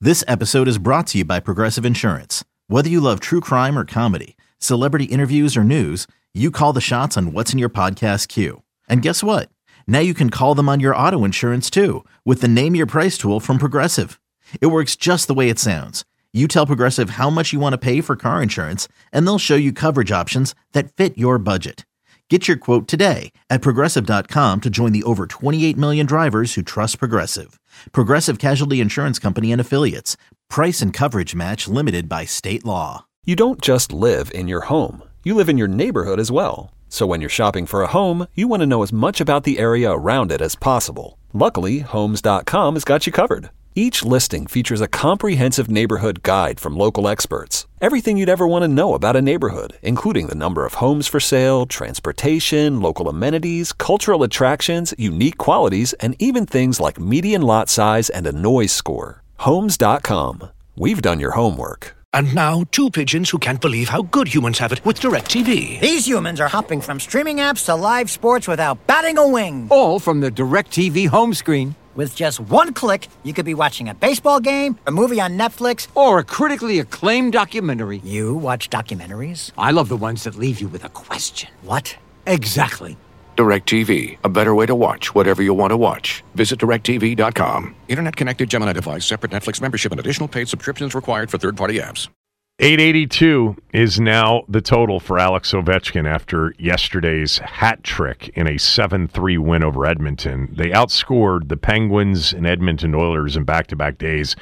This episode is brought to you by Progressive Insurance. Whether you love true crime or comedy, celebrity interviews or news, you call the shots on what's in your podcast queue. And guess what? Now you can call them on your auto insurance too with the Name Your Price tool from Progressive. It works just the way it sounds. You tell Progressive how much you want to pay for car insurance, and they'll show you coverage options that fit your budget. Get your quote today at Progressive.com to join the over 28 million drivers who trust Progressive. Progressive Casualty Insurance Company and Affiliates. Price and coverage match limited by state law. You don't just live in your home. You live in your neighborhood as well. So when you're shopping for a home, you want to know as much about the area around it as possible. Luckily, Homes.com has got you covered. Each listing features a comprehensive neighborhood guide from local experts. Everything you'd ever want to know about a neighborhood, including the number of homes for sale, transportation, local amenities, cultural attractions, unique qualities, and even things like median lot size and a noise score. Homes.com. We've done your homework. And now, two pigeons who can't believe how good humans have it with DirecTV. These humans are hopping from streaming apps to live sports without batting a wing. All from the DirecTV home screen. With just one click, you could be watching a baseball game, a movie on Netflix, or a critically acclaimed documentary. You watch documentaries? I love the ones that leave you with a question. What? Exactly. DirecTV, a better way to watch whatever you want to watch. Visit DirecTV.com. Internet-connected Gemini device, separate Netflix membership, and additional paid subscriptions required for third-party apps. 882 is now the total for Alex Ovechkin after yesterday's hat trick in a 7-3 win over Edmonton. They outscored the Penguins and Edmonton Oilers in back-to-back days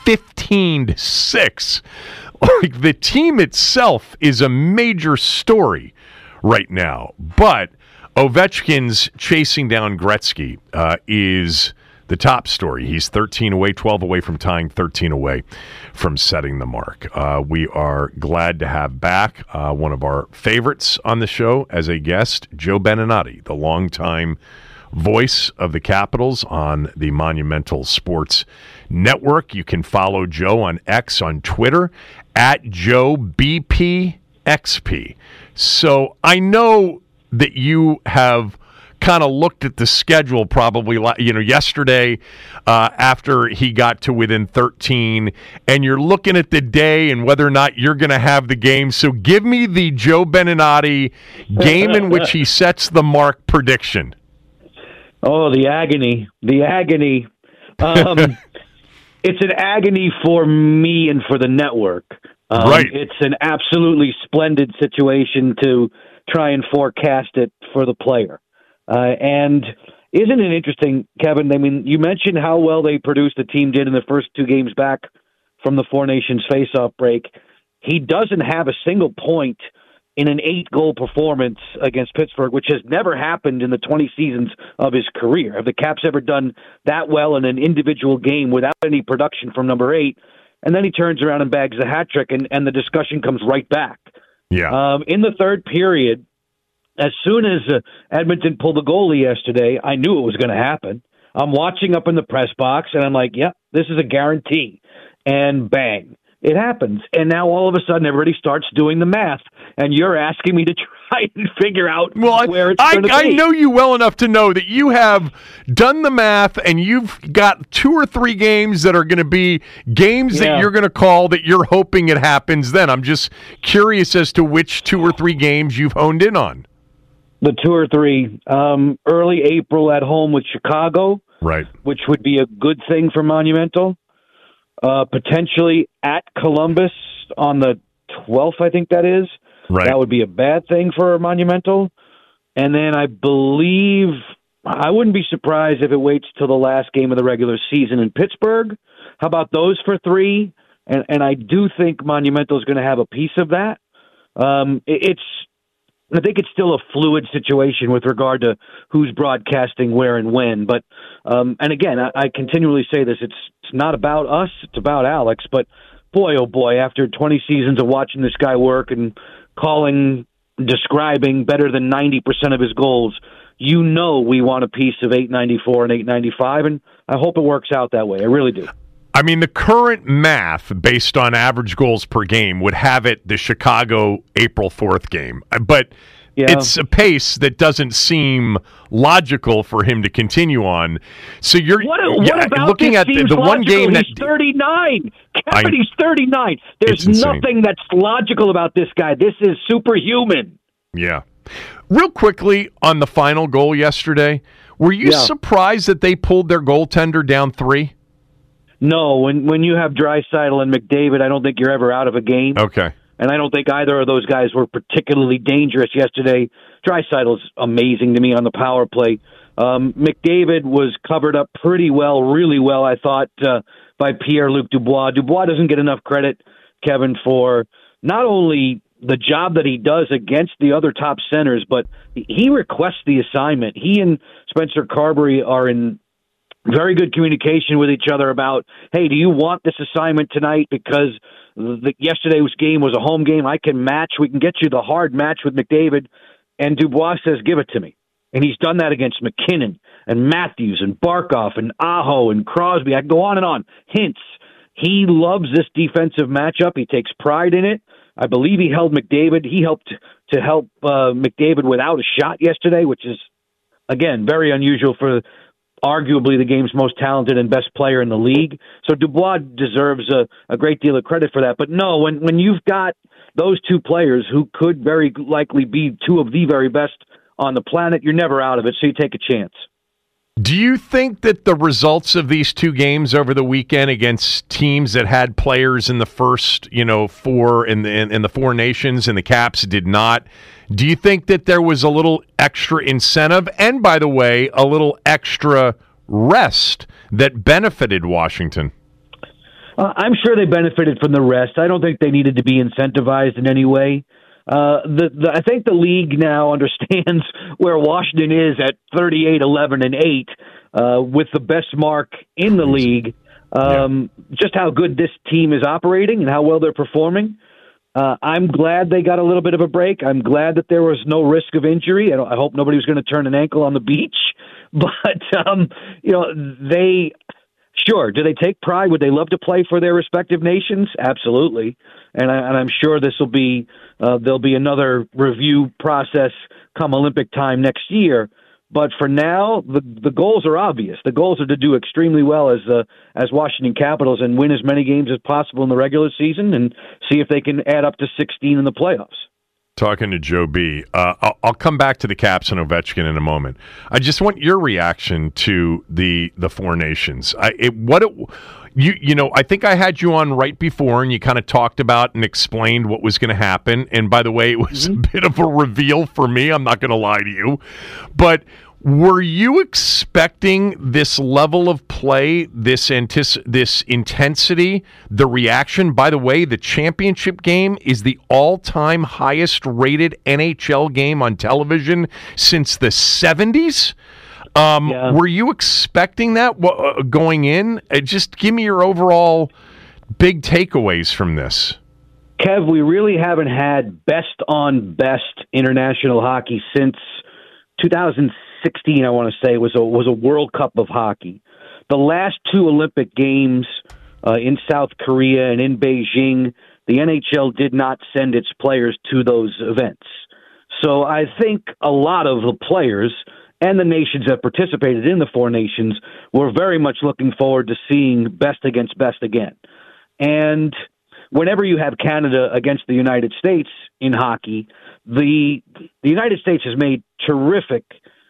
15-6. Like, the team itself is a major story right now, but Ovechkin's chasing down Gretzky is the top story. He's 13 away, 12 away from tying, 13 away from setting the mark. We are glad to have back one of our favorites on the show as a guest, Joe Beninati, the longtime voice of the Capitals on the Monumental Sports Network. You can follow Joe on X on Twitter at JoeBPXP. So I know that you have kind of looked at the schedule probably, yesterday after he got to within 13, and you're looking at the day and whether or not you're going to have the game. So give me the Joe Beninati game in which he sets the mark prediction. Oh, the agony. It's an agony for me and for the network. Right. It's an absolutely splendid situation to try and forecast it for the player. And isn't it interesting, Kevin? I mean, you mentioned how well they produced, the team did in the first two games back from the Four Nations face-off break. He doesn't have a single point in an 8-goal performance against Pittsburgh, which has never happened in the 20 seasons of his career. Have the Caps ever done that well in an individual game without any production from number 8? And then he turns around and bags the hat trick, and the discussion comes right back. Yeah. In the third period, as soon as Edmonton pulled the goalie yesterday, I knew it was going to happen. I'm watching up in the press box, and I'm like, yep, this is a guarantee. And bang, it happens. And now all of a sudden, everybody starts doing the math, and you're asking me to try and figure out where it's going to be. I know you well enough to know that you have done the math, and you've got 2 or 3 games that are going to be games that you're going to call that you're hoping it happens then. I'm just curious as to which 2 or 3 games you've honed in on. The 2 or 3, early April at home with Chicago, right? Which would be a good thing for Monumental. Potentially at Columbus on the 12th, I think that is. Right. That would be a bad thing for Monumental. And then I believe, I wouldn't be surprised if it waits till the last game of the regular season in Pittsburgh. How about those for 3? And I do think Monumental is going to have a piece of that. I think it's still a fluid situation with regard to who's broadcasting where and when. But, and again, I continually say this, it's not about us, it's about Alex. But boy, oh boy, after 20 seasons of watching this guy work and describing better than 90% of his goals, you know we want a piece of 894 and 895, and I hope it works out that way. I really do. I mean, the current math based on average goals per game would have it the Chicago April 4th game. But It's a pace that doesn't seem logical for him to continue on. So you're what about looking at the one game that he's 39. Kevin, he's 39. There's nothing that's logical about this guy. This is superhuman. Yeah. Real quickly on the final goal yesterday, were you surprised that they pulled their goaltender down 3? No, when you have Draisaitl and McDavid, I don't think you're ever out of a game. Okay. And I don't think either of those guys were particularly dangerous yesterday. Draisaitl's amazing to me on the power play. McDavid was covered up pretty well, really well, I thought, by Pierre-Luc Dubois. Dubois doesn't get enough credit, Kevin, for not only the job that he does against the other top centers, but he requests the assignment. He and Spencer Carberry are in very good communication with each other about, hey, do you want this assignment tonight? Because yesterday's game was a home game. I can match. We can get you the hard match with McDavid. And Dubois says, give it to me. And he's done that against McKinnon and Matthews and Barkov and Aho and Crosby. I can go on and on. Hintz. He loves this defensive matchup. He takes pride in it. I believe he held McDavid. He helped to help McDavid without a shot yesterday, which is, again, very unusual for arguably the game's most talented and best player in the league. So Dubois deserves a great deal of credit for that. But no, when you've got those two players who could very likely be two of the very best on the planet, you're never out of it, so you take a chance. Do you think that the results of these two games over the weekend against teams that had players in the first, 4 in the Four Nations and the Caps did not, do you think that there was a little extra incentive and, by the way, a little extra rest that benefited Washington? I'm sure they benefited from the rest. I don't think they needed to be incentivized in any way. I think the league now understands where Washington is at 38-11-8 with the best mark in the league. Just how good this team is operating and how well they're performing. I'm glad they got a little bit of a break. I'm glad that there was no risk of injury. I hope nobody was going to turn an ankle on the beach. But they. Sure. Do they take pride? Would they love to play for their respective nations? Absolutely. And I'm sure this will be there'll be another review process come Olympic time next year. But for now, the goals are obvious. The goals are to do extremely well as Washington Capitals and win as many games as possible in the regular season and see if they can add up to 16 in the playoffs. Talking to Joe B. I'll come back to the Caps and Ovechkin in a moment. I just want your reaction to the Four Nations. I think I had you on right before, and you kind of talked about and explained what was going to happen. And by the way, it was a bit of a reveal for me. I'm not going to lie to you, but were you expecting this level of play, this intensity, the reaction? By the way, the championship game is the all-time highest-rated NHL game on television since the 70s. Were you expecting that going in? Just give me your overall big takeaways from this. Kev, we really haven't had best-on-best international hockey since 2016. I want to say was a World Cup of hockey. The last two Olympic Games in South Korea and in Beijing, the NHL did not send its players to those events. So I think a lot of the players and the nations that participated in the Four Nations were very much looking forward to seeing best against best again. And whenever you have Canada against the United States in hockey, the United States has made terrific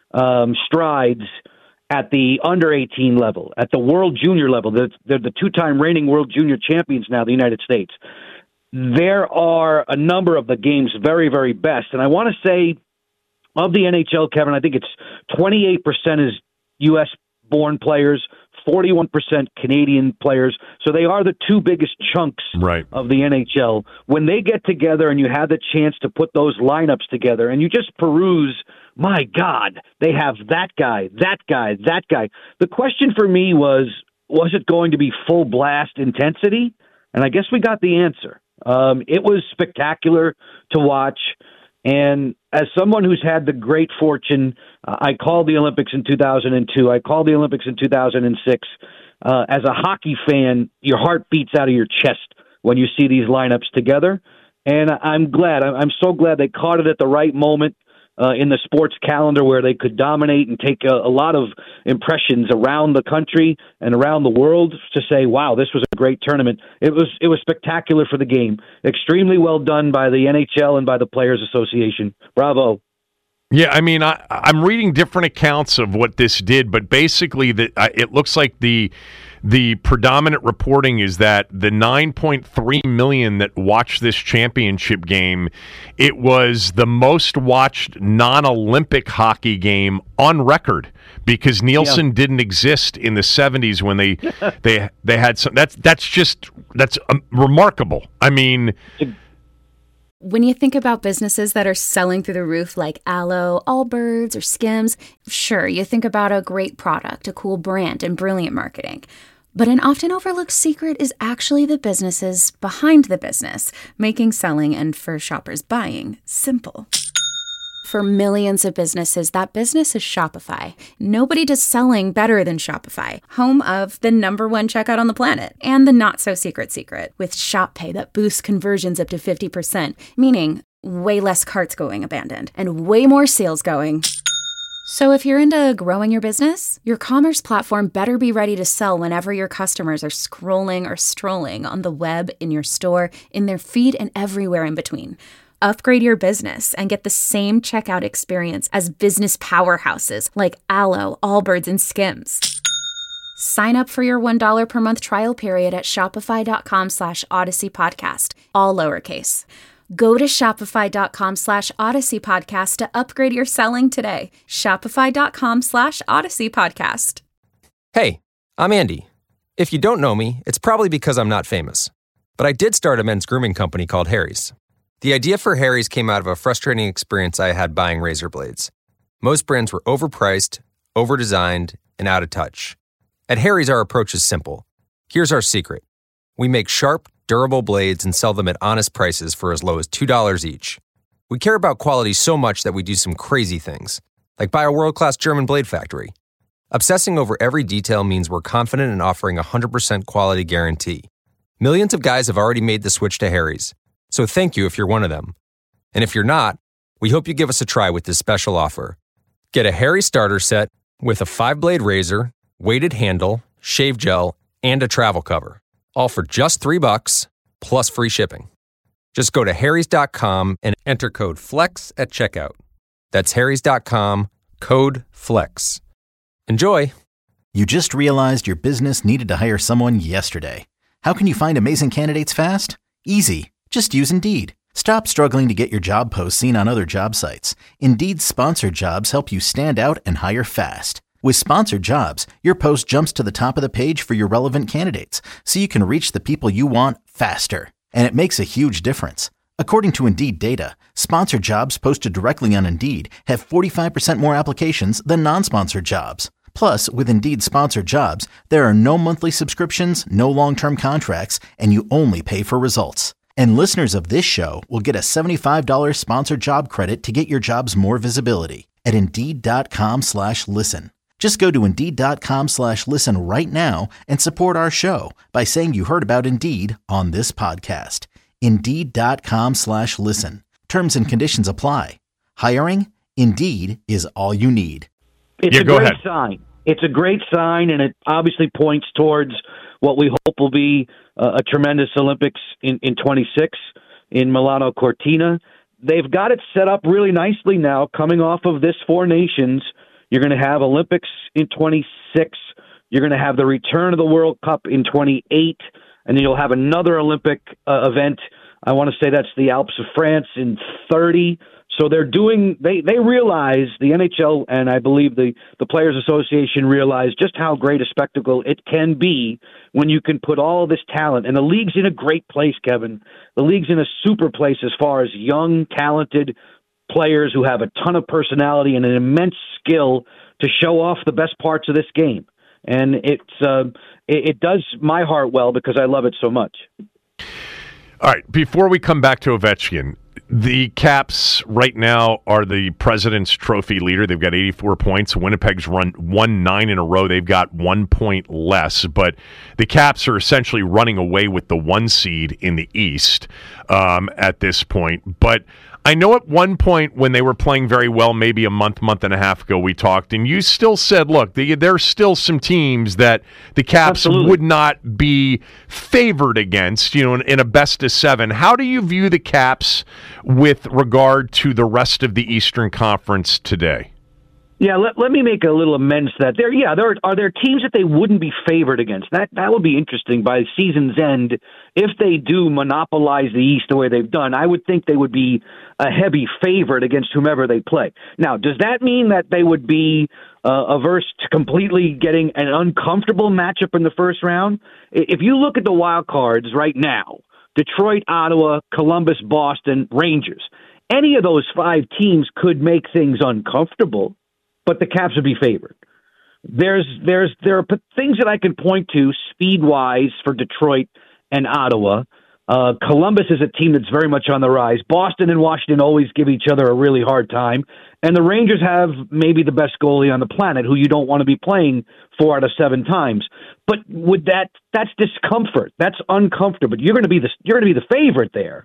strides at the under 18 level, at the world junior level. They're the two-time reigning world junior champions now, the United States. There are a number of the game's very, very best. And I want to say of the NHL, Kevin, I think it's 28% is U.S.-born players, 41% Canadian players. So they are the two biggest chunks of the NHL. When they get together and you have the chance to put those lineups together and you just peruse, my God, they have that guy, that guy, that guy. The question for me was it going to be full blast intensity? And I guess we got the answer. It was spectacular to watch. And as someone who's had the great fortune, I called the Olympics in 2002. I called the Olympics in 2006. As a hockey fan, your heart beats out of your chest when you see these lineups together. And I'm glad. I'm so glad they caught it at the right moment. in the sports calendar where they could dominate and take a lot of impressions around the country and around the world to say, wow, this was a great tournament. It was spectacular for the game. Extremely well done by the NHL and by the Players Association. Bravo. Yeah, I mean, I'm reading different accounts of what this did, but basically it looks like the predominant reporting is that the 9.3 million that watched this championship game, it was the most watched non-Olympic hockey game on record because Nielsen didn't exist in the 70s when they had some. That's remarkable. I mean. When you think about businesses that are selling through the roof like Aloe, Allbirds, or Skims, sure, you think about a great product, a cool brand, and brilliant marketing. But an often overlooked secret is actually the businesses behind the business, making selling and, for shoppers, buying simple. For millions of businesses, that business is Shopify. Nobody does selling better than Shopify, home of the #1 checkout on the planet, and the not-so-secret secret, with Shop Pay that boosts conversions up to 50%, meaning way less carts going abandoned, and way more sales going. So if you're into growing your business, your commerce platform better be ready to sell whenever your customers are scrolling or strolling on the web, in your store, in their feed, and everywhere in between. Upgrade your business and get the same checkout experience as business powerhouses like Aloe, Allbirds, and Skims. Sign up for your $1 per month trial period at shopify.com/Odyssey Podcast, all lowercase. Go to shopify.com/Odyssey Podcast to upgrade your selling today. Shopify.com/Odyssey Podcast. Hey, I'm Andy. If you don't know me, it's probably because I'm not famous. But I did start a men's grooming company called Harry's. The idea for Harry's came out of a frustrating experience I had buying razor blades. Most brands were overpriced, overdesigned, and out of touch. At Harry's, our approach is simple. Here's our secret. We make sharp, durable blades and sell them at honest prices for as low as $2 each. We care about quality so much that we do some crazy things, like buy a world-class German blade factory. Obsessing over every detail means we're confident in offering a 100% quality guarantee. Millions of guys have already made the switch to Harry's. So thank you if you're one of them. And if you're not, we hope you give us a try with this special offer. Get a Harry starter set with a 5-blade razor, weighted handle, shave gel, and a travel cover. All for just $3 plus free shipping. Just go to harrys.com and enter code FLEX at checkout. That's harrys.com, code FLEX. Enjoy! You just realized your business needed to hire someone yesterday. How can you find amazing candidates fast? Easy. Just use Indeed. Stop struggling to get your job posts seen on other job sites. Indeed's sponsored jobs help you stand out and hire fast. With sponsored jobs, your post jumps to the top of the page for your relevant candidates, so you can reach the people you want faster. And it makes a huge difference. According to Indeed data, sponsored jobs posted directly on Indeed have 45% more applications than non-sponsored jobs. Plus, with Indeed sponsored jobs, there are no monthly subscriptions, no long-term contracts, and you only pay for results. And listeners of this show will get a $75 sponsored job credit to get your jobs more visibility at Indeed.com/listen. Just go to Indeed.com/listen right now and support our show by saying you heard about Indeed on this podcast. Indeed.com/listen. Terms and conditions apply. Hiring? Indeed is all you need. It's a great sign. It's a great sign, and it obviously points towards what we hope will be a tremendous Olympics in 26 in Milano Cortina. They've got it set up really nicely now, coming off of this Four Nations. You're going to have Olympics in 26. You're going to have the return of the World Cup in 28, and then you'll have another Olympic event. I want to say that's the Alps of France in 30. So they're doing. They realize, the NHL and I believe the Players Association realize just how great a spectacle it can be when you can put all of this talent. And the league's in a great place, Kevin. The league's in a super place as far as young, talented players who have a ton of personality and an immense skill to show off the best parts of this game. And it does my heart well because I love it so much. All right, before we come back to Ovechkin, the Caps right now are the President's Trophy leader. They've got 84 points. Winnipeg's won 9 in a row. They've got 1 point less. But the Caps are essentially running away with the 1 seed in the East at this point. But I know at one point when they were playing very well, maybe a month and a half ago, we talked, and you still said, look, there's still some teams that the Caps would not be favored against, in a best of 7. How do you view the Caps with regard to the rest of the Eastern Conference today? Yeah, let me make a little amends to that. Are there teams that they wouldn't be favored against? That would be interesting by season's end. If they do monopolize the East the way they've done, I would think they would be a heavy favorite against whomever they play. Now, does that mean that they would be averse to completely getting an uncomfortable matchup in the first round? If you look at the wild cards right now, Detroit, Ottawa, Columbus, Boston, Rangers, any of those 5 teams could make things uncomfortable, but the Caps would be favored. There are things that I can point to speed-wise for Detroit and Ottawa. Columbus is a team that's very much on the rise. Boston and Washington always give each other a really hard time. And the Rangers have maybe the best goalie on the planet who you don't want to be playing 4 out of 7 times. But that's discomfort. That's uncomfortable. You're going to be the favorite there.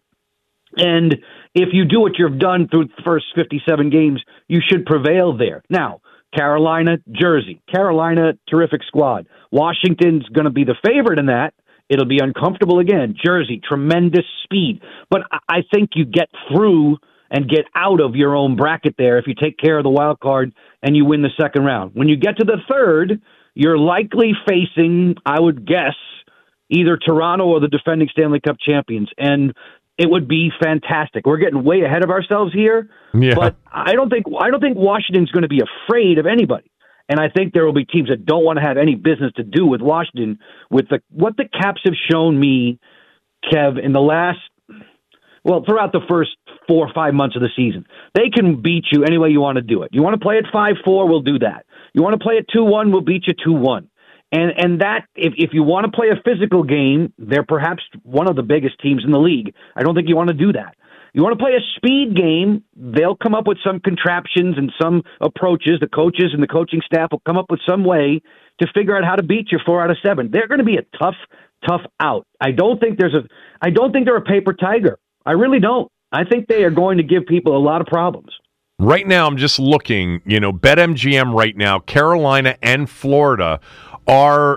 And if you do what you've done through the first 57 games, you should prevail there. Now, Carolina, Jersey. Carolina, terrific squad. Washington's going to be the favorite in that. It'll be uncomfortable again. Jersey, tremendous speed. But I think you get through and get out of your own bracket there if you take care of the wild card and you win the second round. When you get to the third, you're likely facing, I would guess, either Toronto or the defending Stanley Cup champions. And it would be fantastic. We're getting way ahead of ourselves here, but I don't think Washington's going to be afraid of anybody. And I think there will be teams that don't want to have any business to do with Washington. With what the Caps have shown me, Kev, in the throughout the first 4 or 5 months of the season, they can beat you any way you want to do it. You want to play at 5-4, we'll do that. You want to play at 2-1, we'll beat you 2-1. And that, if you want to play a physical game, they're perhaps one of the biggest teams in the league. I don't think you want to do that. You want to play a speed game, they'll come up with some contraptions and some approaches. The coaches and the coaching staff will come up with some way to figure out how to beat you 4 out of 7. They're going to be a tough out. I don't think they're a paper tiger. I really don't. I think they are going to give people a lot of problems. Right now, I'm just looking, BetMGM right now, Carolina and Florida are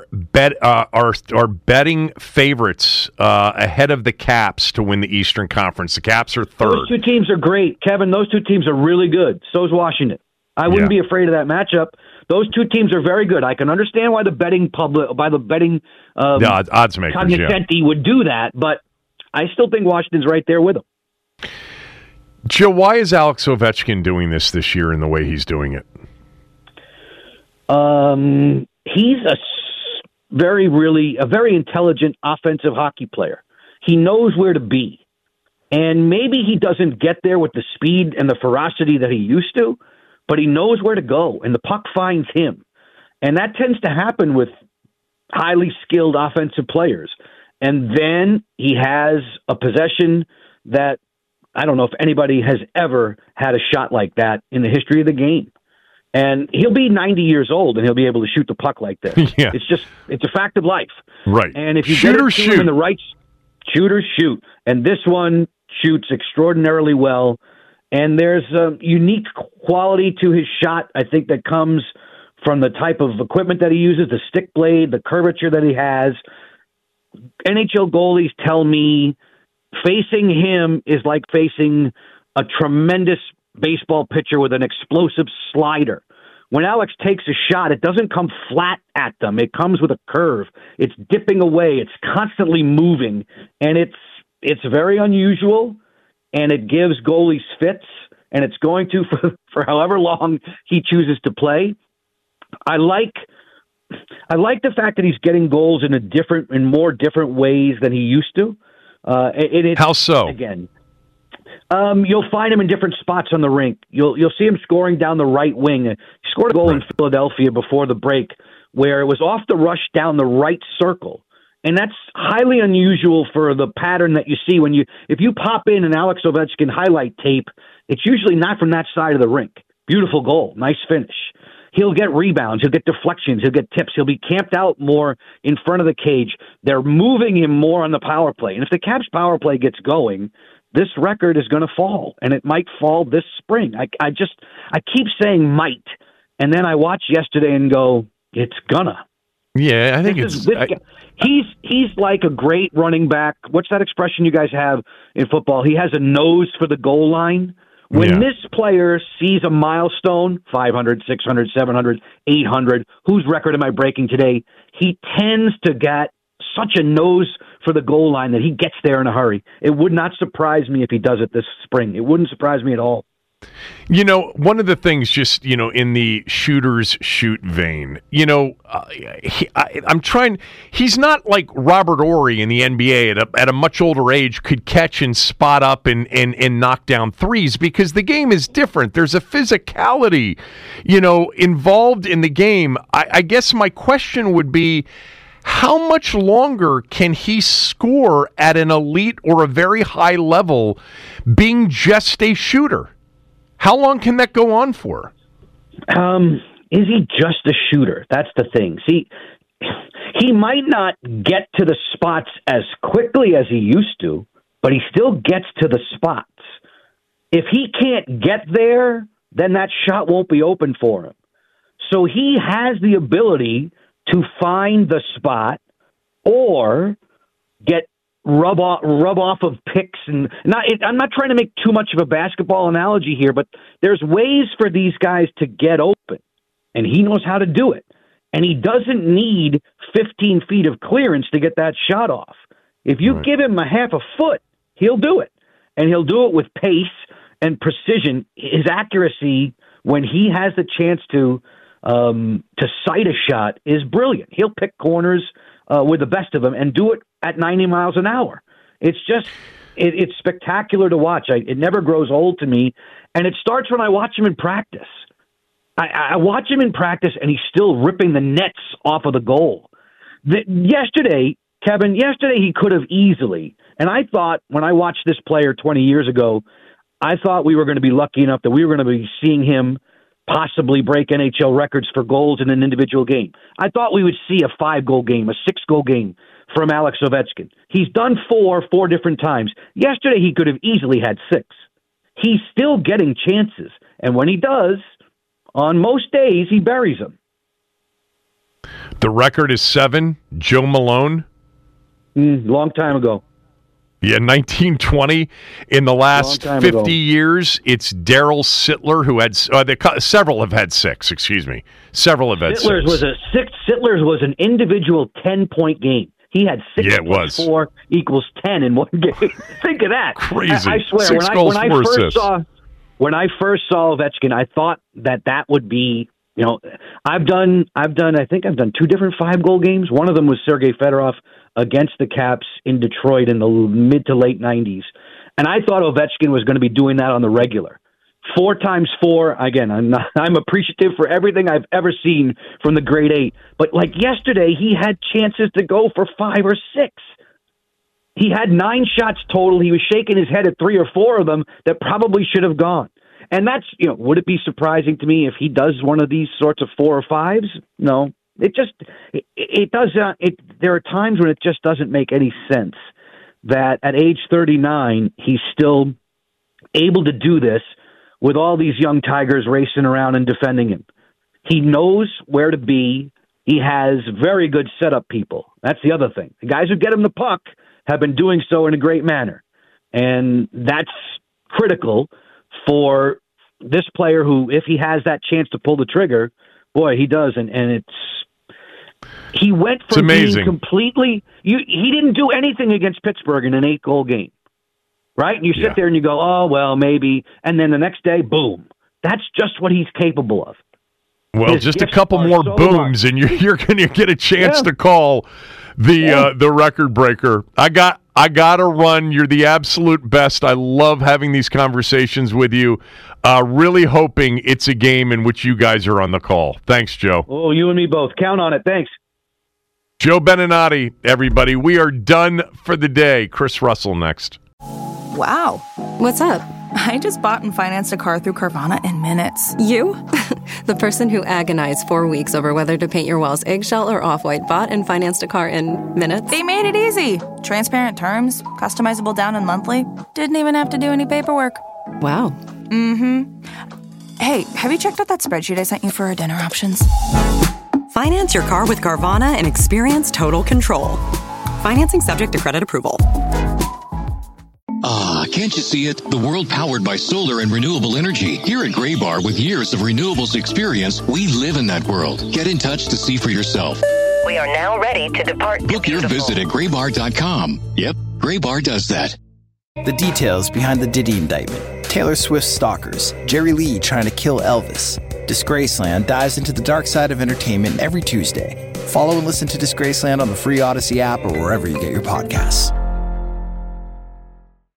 betting favorites ahead of the Caps to win the Eastern Conference. The Caps are third. Those 2 teams are great, Kevin. Those 2 teams are really good. So is Washington. I wouldn't be afraid of that matchup. Those 2 teams are very good. I can understand why the betting odds makers cognoscenti would do that, but I still think Washington's right there with them. Joe, why is Alex Ovechkin doing this year in the way he's doing it? He's a very intelligent offensive hockey player. He knows where to be. And maybe he doesn't get there with the speed and the ferocity that he used to, but he knows where to go, and the puck finds him. And that tends to happen with highly skilled offensive players. And then he has a possession that I don't know if anybody has ever had a shot like that in the history of the game. And he'll be 90 years old, and he'll be able to shoot the puck like this. Yeah. It's a fact of life. Right. And if you get it to him in the right shooter, shoot. And this one shoots extraordinarily well. And there's a unique quality to his shot, I think, that comes from the type of equipment that he uses, the stick blade, the curvature that he has. NHL goalies tell me facing him is like facing a tremendous baseball pitcher with an explosive slider. When Alex takes a shot, it doesn't come flat at them. It comes with a curve. It's dipping away. It's constantly moving. And it's very unusual, and it gives goalies fits, and it's going to for however long he chooses to play. I like the fact that he's getting goals in more different ways than he used to. How so? Again, you'll find him in different spots on the rink. You'll see him scoring down the right wing. He scored a goal in Philadelphia before the break where it was off the rush down the right circle. And that's highly unusual for the pattern that you see if you pop in an Alex Ovechkin highlight tape, it's usually not from that side of the rink. Beautiful goal. Nice finish. He'll get rebounds. He'll get deflections. He'll get tips. He'll be camped out more in front of the cage. They're moving him more on the power play. And if the Caps power play gets going, this record is going to fall, and it might fall this spring. I keep saying might, and then I watch yesterday and go, it's gonna. Yeah, I think he's like a great running back. What's that expression you guys have in football? He has a nose for the goal line. When this player sees a milestone, 500, 600, 700, 800, whose record am I breaking today? He tends to get such a nose for the goal line that he gets there in a hurry. It would not surprise me if he does it this spring. It wouldn't surprise me at all. You know, one of the things just, you know, in the shooters shoot vein, you know, he's not like Robert Horry in the NBA at a much older age could catch and spot up and knock down threes because the game is different. There's a physicality, you know, involved in the game. I guess my question would be, how much longer can he score at an elite or a very high level being just a shooter? How long can that go on for? Is he just a shooter? That's the thing. See, he might not get to the spots as quickly as he used to, but he still gets to the spots. If he can't get there, then that shot won't be open for him. So he has the ability to find the spot or get rub off of picks. And I'm not trying to make too much of a basketball analogy here, but there's ways for these guys to get open, and he knows how to do it. And he doesn't need 15 feet of clearance to get that shot off. If you give him a half a foot, he'll do it. And he'll do it with pace and precision. His accuracy, when he has the chance to sight a shot, is brilliant. He'll pick corners with the best of them and do it at 90 miles an hour. It's just, it's spectacular to watch. It never grows old to me. And it starts when I watch him in practice. I watch him in practice, and he's still ripping the nets off of the goal. Yesterday, Kevin, he could have easily. And I thought, when I watched this player 20 years ago, I thought we were going to be lucky enough that we were going to be seeing him possibly break NHL records for goals in an individual game. I thought we would see a 5-goal game, a 6-goal game from Alex Ovechkin. He's done 4 different times. Yesterday, he could have easily had 6. He's still getting chances. And when he does, on most days, he buries them. The record is 7. Joe Malone? Long time ago. Yeah, 1920. In the last 50 years, it's Daryl Sittler who had several have had 6. Excuse me, several have had 6. Sittler's was an individual 10-point game. He had 6 plus 4 equals 10 in one game. Think of that. Crazy. I swear, 6 goals, 4 assists. When I first saw Ovechkin, I thought that would be, you know, I think I've done 2 different 5-goal games. One of them was Sergei Fedorov against the Caps in Detroit in the mid to late 90s. And I thought Ovechkin was going to be doing that on the regular. 4 times 4, again, I'm appreciative for everything I've ever seen from the grade 8. But like yesterday, he had chances to go for 5 or 6. He had 9 shots total. He was shaking his head at 3 or 4 of them that probably should have gone. And that's, you know, would it be surprising to me if he does one of these sorts of 4 or 5s? No. It does. There are times when it just doesn't make any sense that at age 39, he's still able to do this with all these young Tigers racing around and defending him. He knows where to be. He has very good setup people. That's the other thing. The guys who get him the puck have been doing so in a great manner. And that's critical for this player who, if he has that chance to pull the trigger, boy, he does. And he went from being completely... he didn't do anything against Pittsburgh in an 8-goal game, right? And you sit there and you go, oh, well, maybe. And then the next day, boom. That's just what he's capable of. Well, just a couple more booms, and you're going to get a chance to call the record breaker. I got to run. You're the absolute best. I love having these conversations with you. Really hoping it's a game in which you guys are on the call. Thanks, Joe. Oh, you and me both. Count on it. Thanks. Joe Beninati, everybody. We are done for the day. Chris Russell next. Wow. What's up? I just bought and financed a car through Carvana in minutes. You? The person who agonized 4 weeks over whether to paint your walls eggshell or off-white bought and financed a car in minutes? They made it easy. Transparent terms, customizable down and monthly. Didn't even have to do any paperwork. Wow. Mm-hmm. Hey, have you checked out that spreadsheet I sent you for our dinner options? Finance your car with Carvana and experience total control. Financing subject to credit approval. Ah, can't you see it? The world powered by solar and renewable energy. Here at Graybar, with years of renewables experience, we live in that world. Get in touch to see for yourself. We are now ready to depart. Book your visit at graybar.com. Yep, Graybar does that. The details behind the Diddy indictment. Taylor Swift's stalkers. Jerry Lee trying to kill Elvis. Disgraceland dives into the dark side of entertainment every Tuesday. Follow and listen to Disgraceland on the free Odyssey app or wherever you get your podcasts.